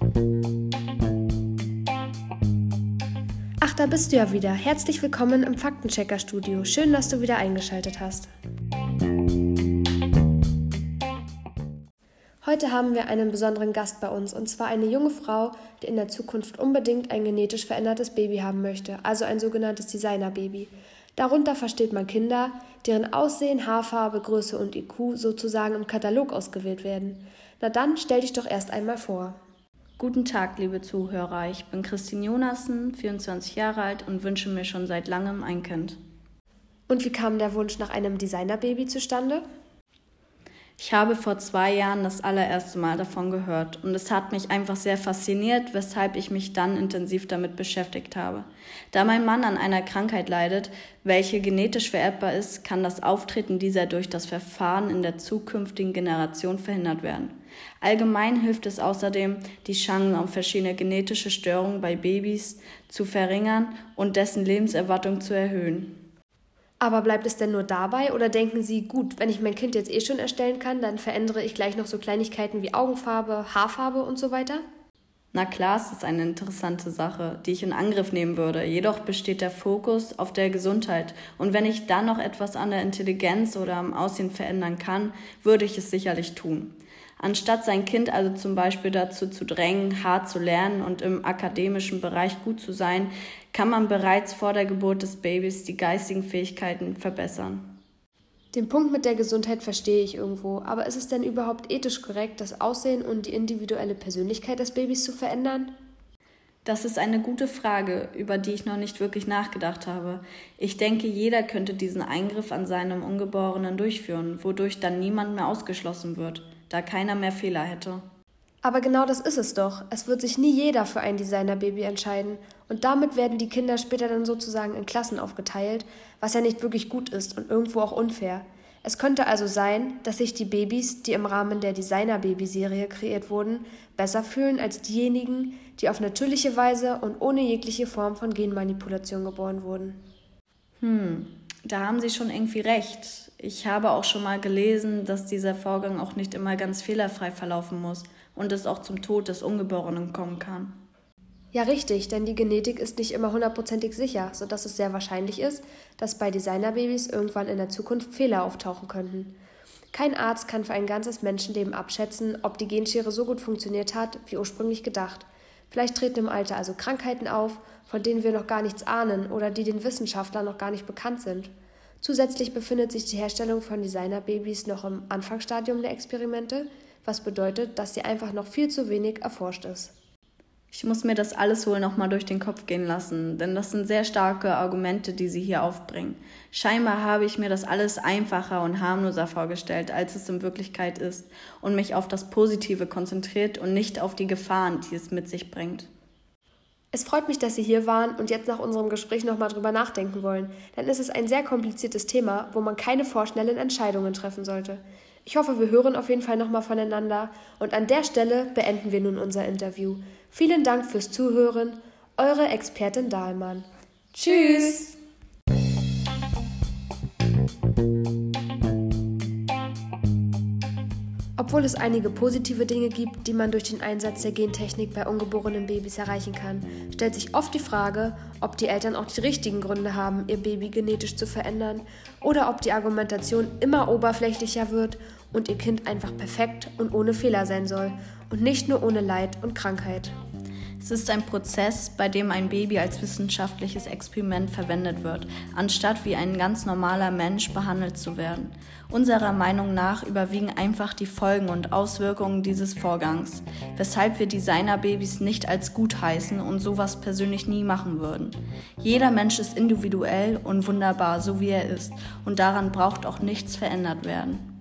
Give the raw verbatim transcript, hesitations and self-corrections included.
Ach, da bist du ja wieder. Herzlich willkommen im Faktenchecker-Studio. Schön, dass du wieder eingeschaltet hast. Heute haben wir einen besonderen Gast bei uns, und zwar eine junge Frau, die in der Zukunft unbedingt ein genetisch verändertes Baby haben möchte, also ein sogenanntes Designer-Baby. Darunter versteht man Kinder, deren Aussehen, Haarfarbe, Größe und I Q sozusagen im Katalog ausgewählt werden. Na dann, stell dich doch erst einmal vor. Guten Tag, liebe Zuhörer. Ich bin Christine Jonassen, vierundzwanzig Jahre alt und wünsche mir schon seit langem ein Kind. Und wie kam der Wunsch nach einem Designer-Baby zustande? Ich habe vor zwei Jahren das allererste Mal davon gehört und es hat mich einfach sehr fasziniert, weshalb ich mich dann intensiv damit beschäftigt habe. Da mein Mann an einer Krankheit leidet, welche genetisch vererbbar ist, kann das Auftreten dieser durch das Verfahren in der zukünftigen Generation verhindert werden. Allgemein hilft es außerdem, die Chancen auf verschiedene genetische Störungen bei Babys zu verringern und dessen Lebenserwartung zu erhöhen. Aber bleibt es denn nur dabei oder denken Sie, gut, wenn ich mein Kind jetzt eh schon erstellen kann, dann verändere ich gleich noch so Kleinigkeiten wie Augenfarbe, Haarfarbe und so weiter? Na klar, es ist eine interessante Sache, die ich in Angriff nehmen würde. Jedoch besteht der Fokus auf der Gesundheit. Und wenn ich dann noch etwas an der Intelligenz oder am Aussehen verändern kann, würde ich es sicherlich tun. Anstatt sein Kind also zum Beispiel dazu zu drängen, hart zu lernen und im akademischen Bereich gut zu sein, kann man bereits vor der Geburt des Babys die geistigen Fähigkeiten verbessern. Den Punkt mit der Gesundheit verstehe ich irgendwo, aber ist es denn überhaupt ethisch korrekt, das Aussehen und die individuelle Persönlichkeit des Babys zu verändern? Das ist eine gute Frage, über die ich noch nicht wirklich nachgedacht habe. Ich denke, jeder könnte diesen Eingriff an seinem Ungeborenen durchführen, wodurch dann niemand mehr ausgeschlossen wird, da keiner mehr Fehler hätte. Aber genau das ist es doch. Es wird sich nie jeder für ein Designer-Baby entscheiden. Und damit werden die Kinder später dann sozusagen in Klassen aufgeteilt, was ja nicht wirklich gut ist und irgendwo auch unfair. Es könnte also sein, dass sich die Babys, die im Rahmen der Designer-Baby-Serie kreiert wurden, besser fühlen als diejenigen, die auf natürliche Weise und ohne jegliche Form von Genmanipulation geboren wurden. Hm, da haben Sie schon irgendwie recht. Ich habe auch schon mal gelesen, dass dieser Vorgang auch nicht immer ganz fehlerfrei verlaufen muss und es auch zum Tod des Ungeborenen kommen kann. Ja, richtig, denn die Genetik ist nicht immer hundertprozentig sicher, sodass es sehr wahrscheinlich ist, dass bei Designerbabys irgendwann in der Zukunft Fehler auftauchen könnten. Kein Arzt kann für ein ganzes Menschenleben abschätzen, ob die Genschere so gut funktioniert hat, wie ursprünglich gedacht. Vielleicht treten im Alter also Krankheiten auf, von denen wir noch gar nichts ahnen oder die den Wissenschaftlern noch gar nicht bekannt sind. Zusätzlich befindet sich die Herstellung von Designerbabys noch im Anfangsstadium der Experimente, was bedeutet, dass sie einfach noch viel zu wenig erforscht ist. Ich muss mir das alles wohl nochmal durch den Kopf gehen lassen, denn das sind sehr starke Argumente, die Sie hier aufbringen. Scheinbar habe ich mir das alles einfacher und harmloser vorgestellt, als es in Wirklichkeit ist und mich auf das Positive konzentriert und nicht auf die Gefahren, die es mit sich bringt. Es freut mich, dass Sie hier waren und jetzt nach unserem Gespräch nochmal drüber nachdenken wollen, denn es ist ein sehr kompliziertes Thema, wo man keine vorschnellen Entscheidungen treffen sollte. Ich hoffe, wir hören auf jeden Fall nochmal voneinander und an der Stelle beenden wir nun unser Interview. Vielen Dank fürs Zuhören, eure Expertin Dahlmann. Tschüss! Obwohl es einige positive Dinge gibt, die man durch den Einsatz der Gentechnik bei ungeborenen Babys erreichen kann, stellt sich oft die Frage, ob die Eltern auch die richtigen Gründe haben, ihr Baby genetisch zu verändern oder ob die Argumentation immer oberflächlicher wird und ihr Kind einfach perfekt und ohne Fehler sein soll und nicht nur ohne Leid und Krankheit. Es ist ein Prozess, bei dem ein Baby als wissenschaftliches Experiment verwendet wird, anstatt wie ein ganz normaler Mensch behandelt zu werden. Unserer Meinung nach überwiegen einfach die Folgen und Auswirkungen dieses Vorgangs, weshalb wir Designerbabys nicht als gut heißen und sowas persönlich nie machen würden. Jeder Mensch ist individuell und wunderbar, so wie er ist, und daran braucht auch nichts verändert werden.